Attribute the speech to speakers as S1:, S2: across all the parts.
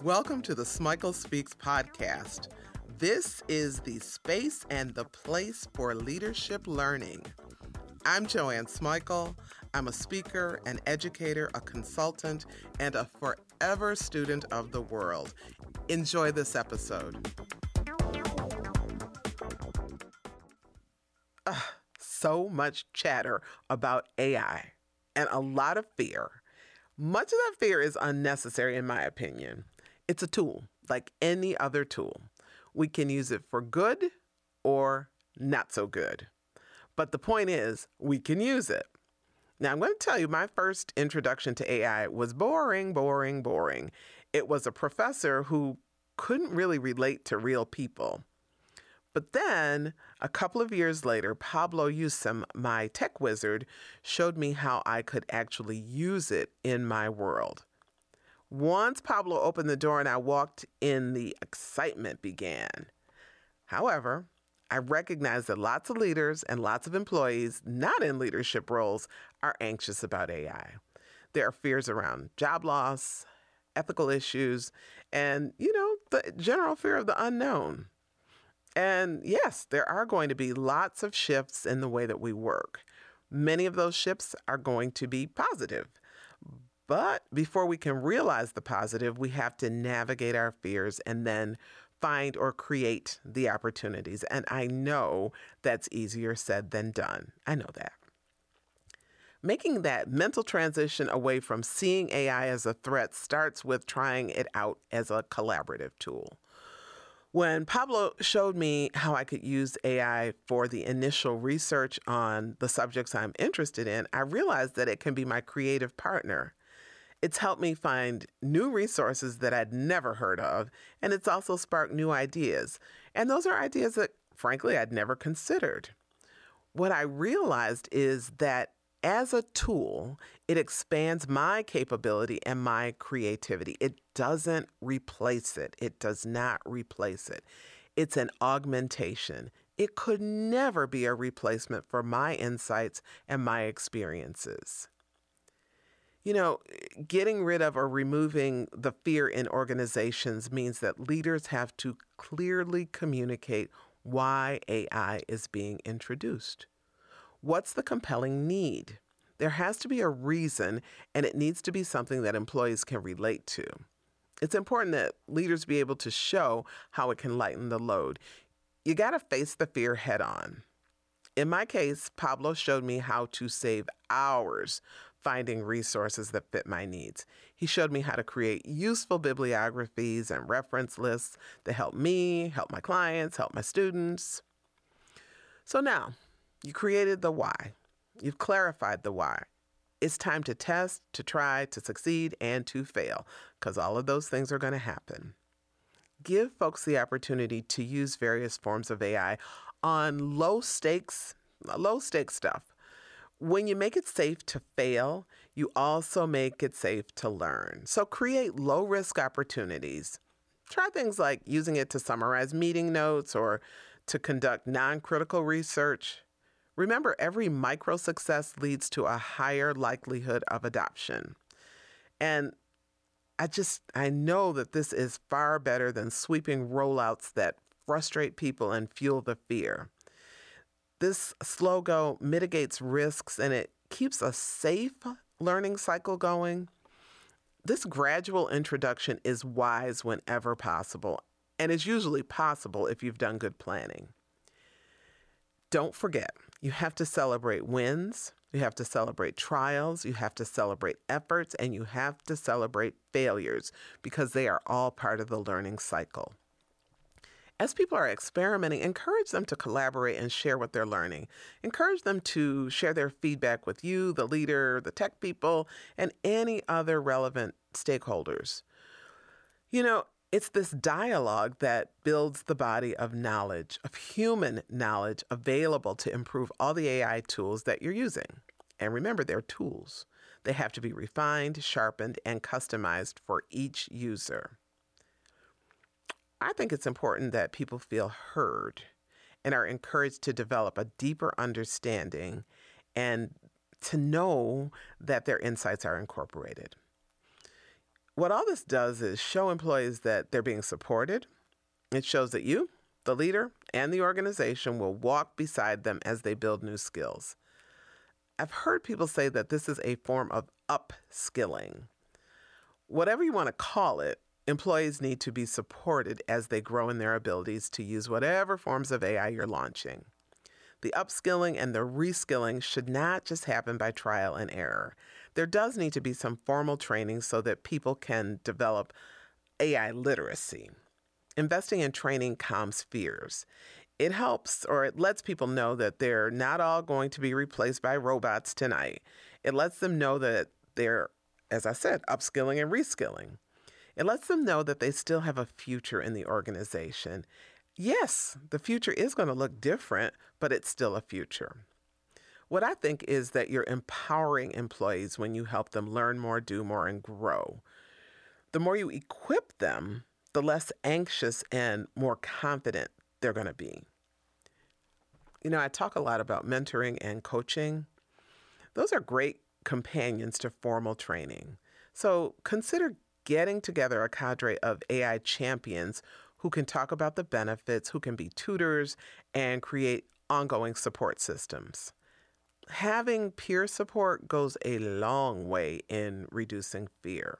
S1: Welcome to the Smikle Speaks podcast. This is the space and the place for leadership learning. I'm Joanne Smikle. I'm a speaker, an educator, a consultant, and a forever student of the world. Enjoy this episode. So much chatter about AI and a lot of fear. Much of that fear is unnecessary, in my opinion. It's a tool, like any other tool. We can use it for good or not so good. But the point is, we can use it. Now, I'm going to tell you, my first introduction to AI was boring. It was a professor who couldn't really relate to real people. But then, a couple of years later, Pablo Usem, my tech wizard, showed me how I could actually use it in my world. Once Pablo opened the door and I walked in, the excitement began. However, I recognize that lots of leaders and lots of employees not in leadership roles are anxious about AI. There are fears around job loss, ethical issues, and, the general fear of the unknown. And yes, there are going to be lots of shifts in the way that we work. Many of those shifts are going to be positive. But before we can realize the positive, we have to navigate our fears and then find or create the opportunities. And I know that's easier said than done. I know that. Making that mental transition away from seeing AI as a threat starts with trying it out as a collaborative tool. When Pablo showed me how I could use AI for the initial research on the subjects I'm interested in, I realized that it can be my creative partner. It's helped me find new resources that I'd never heard of, and it's also sparked new ideas. And those are ideas that, frankly, I'd never considered. What I realized is that as a tool, it expands my capability and my creativity. It doesn't replace it. It does not replace it. It's an augmentation. It could never be a replacement for my insights and my experiences. Getting rid of or removing the fear in organizations means that leaders have to clearly communicate why AI is being introduced. What's the compelling need? There has to be a reason, and it needs to be something that employees can relate to. It's important that leaders be able to show how it can lighten the load. You got to face the fear head on. In my case, Pablo showed me how to save hours finding resources that fit my needs. He showed me how to create useful bibliographies and reference lists that help me, help my clients, help my students. So now, you created the why. You've clarified the why. It's time to test, to try, to succeed, and to fail, because all of those things are going to happen. Give folks the opportunity to use various forms of AI on low stakes stuff. When you make it safe to fail, you also make it safe to learn. So create low risk opportunities. Try things like using it to summarize meeting notes or to conduct non-critical research. Remember, every micro success leads to a higher likelihood of adoption. And I know that this is far better than sweeping rollouts that frustrate people and fuel the fear. This slow go mitigates risks and it keeps a safe learning cycle going. This gradual introduction is wise whenever possible, and is usually possible if you've done good planning. Don't forget, you have to celebrate wins, you have to celebrate trials, you have to celebrate efforts, and you have to celebrate failures because they are all part of the learning cycle. As people are experimenting, encourage them to collaborate and share what they're learning. Encourage them to share their feedback with you, the leader, the tech people, and any other relevant stakeholders. It's this dialogue that builds the body of knowledge, of human knowledge available to improve all the AI tools that you're using. And remember, they're tools. They have to be refined, sharpened, and customized for each user. I think it's important that people feel heard and are encouraged to develop a deeper understanding and to know that their insights are incorporated. What all this does is show employees that they're being supported. It shows that you, the leader, and the organization will walk beside them as they build new skills. I've heard people say that this is a form of upskilling. Whatever you want to call it, employees need to be supported as they grow in their abilities to use whatever forms of AI you're launching. The upskilling and the reskilling should not just happen by trial and error. There does need to be some formal training so that people can develop AI literacy. Investing in training calms fears. It helps, or it lets people know that they're not all going to be replaced by robots tonight. It lets them know that they're, as I said, upskilling and reskilling. It lets them know that they still have a future in the organization. Yes, the future is going to look different, but it's still a future. What I think is that you're empowering employees when you help them learn more, do more, and grow. The more you equip them, the less anxious and more confident they're going to be. You know, I talk a lot about mentoring and coaching. Those are great companions to formal training. So consider getting together a cadre of AI champions who can talk about the benefits, who can be tutors, and create ongoing support systems. Having peer support goes a long way in reducing fear.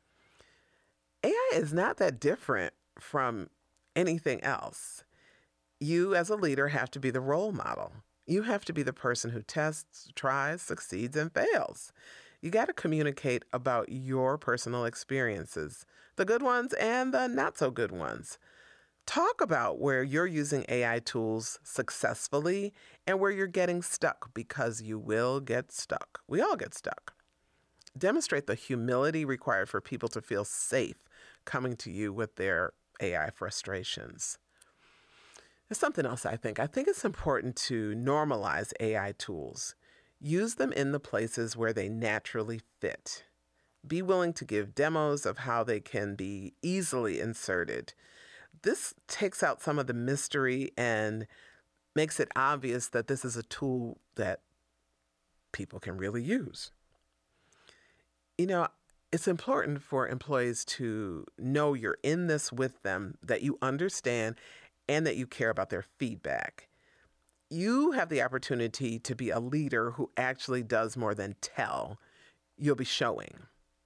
S1: AI is not that different from anything else. You, as a leader, have to be the role model. You have to be the person who tests, tries, succeeds, and fails. You got to communicate about your personal experiences, the good ones and the not so good ones. Talk about where you're using AI tools successfully and where you're getting stuck, because you will get stuck. We all get stuck. Demonstrate the humility required for people to feel safe coming to you with their AI frustrations. There's something else I think. I think it's important to normalize AI tools. Use them in the places where they naturally fit. Be willing to give demos of how they can be easily inserted. This takes out some of the mystery and makes it obvious that this is a tool that people can really use. You know, it's important for employees to know you're in this with them, that you understand, and that you care about their feedback. You have the opportunity to be a leader who actually does more than tell. You'll be showing.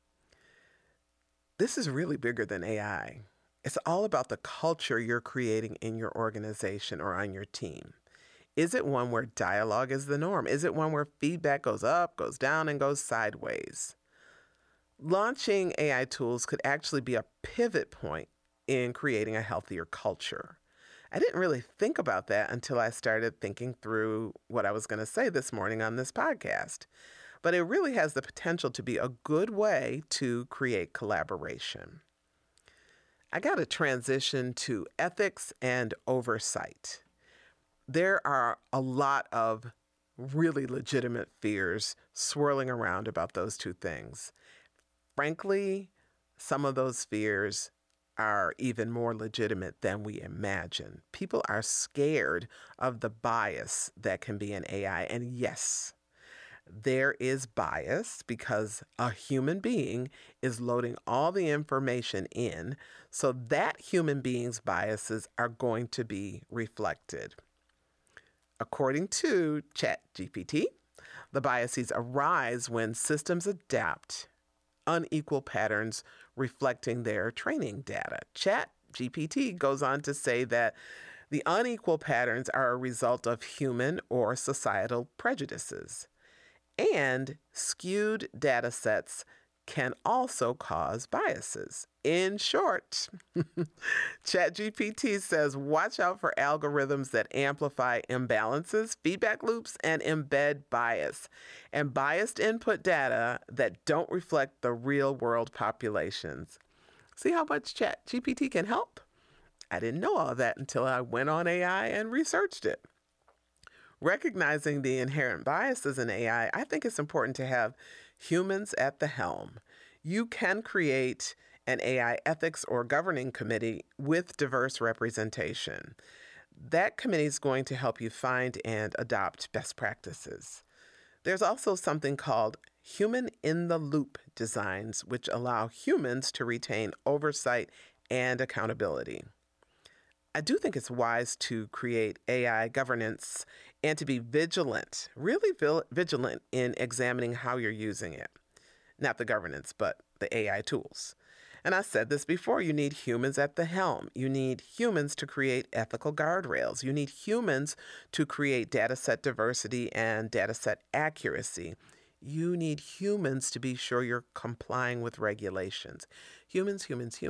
S1: This is really bigger than AI. It's all about the culture you're creating in your organization or on your team. Is it one where dialogue is the norm? Is it one where feedback goes up, goes down, and goes sideways? Launching AI tools could actually be a pivot point in creating a healthier culture. I didn't really think about that until I started thinking through what I was going to say this morning on this podcast. But it really has the potential to be a good way to create collaboration. I got to transition to ethics and oversight. There are a lot of really legitimate fears swirling around about those two things. Frankly, some of those fears are even more legitimate than we imagine. People are scared of the bias that can be in AI. And yes, there is bias because a human being is loading all the information in, so that human being's biases are going to be reflected. According to ChatGPT, the biases arise when systems adapt unequal patterns reflecting their training data. ChatGPT goes on to say that the unequal patterns are a result of human or societal prejudices. And skewed data sets can also cause biases. In short, ChatGPT says watch out for algorithms that amplify imbalances, feedback loops, and embed bias, and biased input data that don't reflect the real world populations. See how much ChatGPT can help? I didn't know all that until I went on AI and researched it. Recognizing the inherent biases in AI, I think it's important to have humans at the helm. You can create an AI ethics or governing committee with diverse representation. That committee is going to help you find and adopt best practices. There's also something called human-in-the-loop designs, which allow humans to retain oversight and accountability. I do think it's wise to create AI governance and to be vigilant, really vigilant in examining how you're using it. Not the governance, but the AI tools. And I said this before, you need humans at the helm. You need humans to create ethical guardrails. You need humans to create data set diversity and data set accuracy. You need humans to be sure you're complying with regulations. Humans,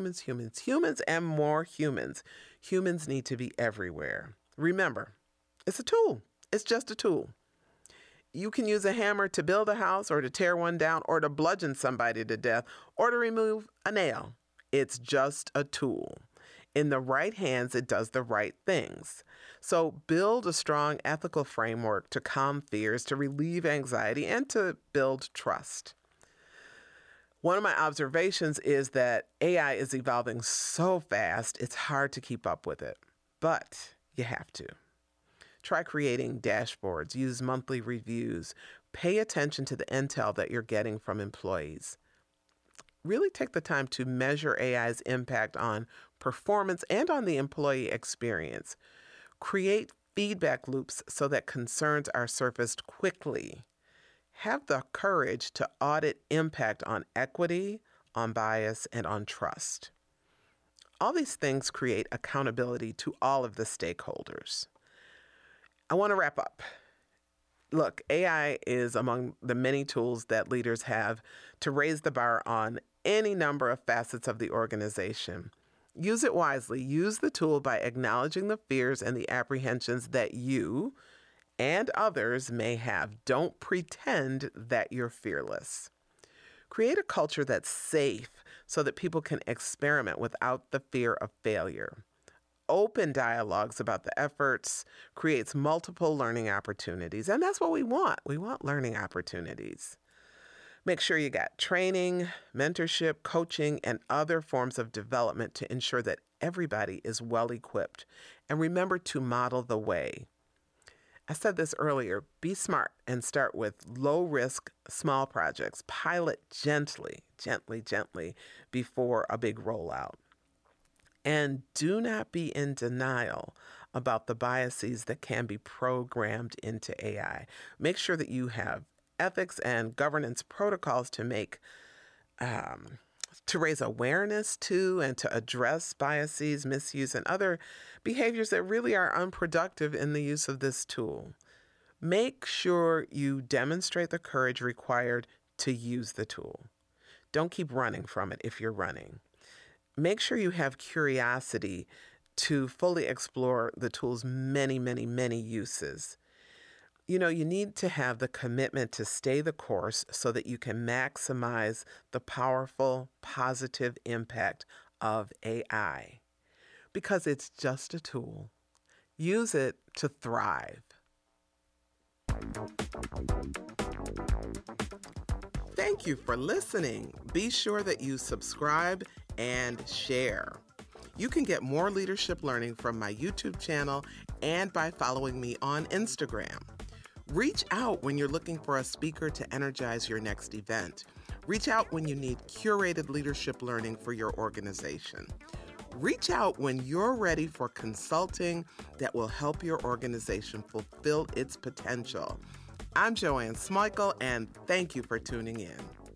S1: and more humans. Humans need to be everywhere. Remember, it's a tool. It's just a tool. You can use a hammer to build a house or to tear one down or to bludgeon somebody to death or to remove a nail. It's just a tool. In the right hands, it does the right things. So build a strong ethical framework to calm fears, to relieve anxiety, and to build trust. One of my observations is that AI is evolving so fast, it's hard to keep up with it. But you have to. Try creating dashboards, use monthly reviews, pay attention to the intel that you're getting from employees. Really take the time to measure AI's impact on performance and on the employee experience. Create feedback loops so that concerns are surfaced quickly. Have the courage to audit impact on equity, on bias, and on trust. All these things create accountability to all of the stakeholders. I want to wrap up. Look, AI is among the many tools that leaders have to raise the bar on any number of facets of the organization. Use it wisely. Use the tool by acknowledging the fears and the apprehensions that you and others may have. Don't pretend that you're fearless. Create a culture that's safe so that people can experiment without the fear of failure. Open dialogues about the efforts creates multiple learning opportunities, and that's what we want. We want learning opportunities. Make sure you got training, mentorship, coaching, and other forms of development to ensure that everybody is well equipped. And remember to model the way. I said this earlier, be smart and start with low risk, small projects. Pilot gently before a big rollout. And do not be in denial about the biases that can be programmed into AI. Make sure that you have ethics and governance protocols to raise awareness to and to address biases, misuse, and other behaviors that really are unproductive in the use of this tool. Make sure you demonstrate the courage required to use the tool. Don't keep running from it if you're running. Make sure you have curiosity to fully explore the tool's many uses. You need to have the commitment to stay the course so that you can maximize the powerful, positive impact of AI. Because it's just a tool. Use it to thrive. Thank you for listening. Be sure that you subscribe and share. You can get more leadership learning from my YouTube channel and by following me on Instagram. Reach out when you're looking for a speaker to energize your next event. Reach out when you need curated leadership learning for your organization. Reach out when you're ready for consulting that will help your organization fulfill its potential. I'm Joanne Smikle, and thank you for tuning in.